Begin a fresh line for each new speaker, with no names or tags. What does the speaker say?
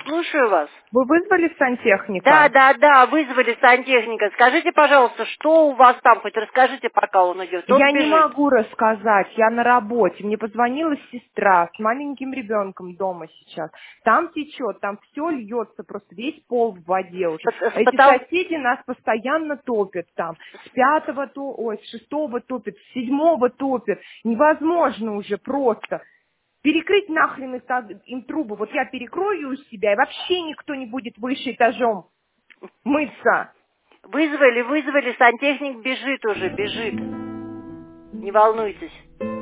Слушаю вас.
Вы вызвали сантехника?
Да, вызвали сантехника. Скажите, пожалуйста, что у вас там, хоть расскажите, пока он идет. Он
Я не
бежит.
могу рассказать, я на работе. Мне позвонила сестра с маленьким ребенком дома сейчас. Там течет, там все льется, просто весь пол в воде уже. Эти соседи нас постоянно топят там. С шестого топят, с седьмого топят. Невозможно уже просто. Перекрыть нахрен им трубы. Вот я перекрою у себя, и вообще никто не будет выше этажом мыться.
Вызвали, сантехник бежит уже, бежит. Не волнуйтесь.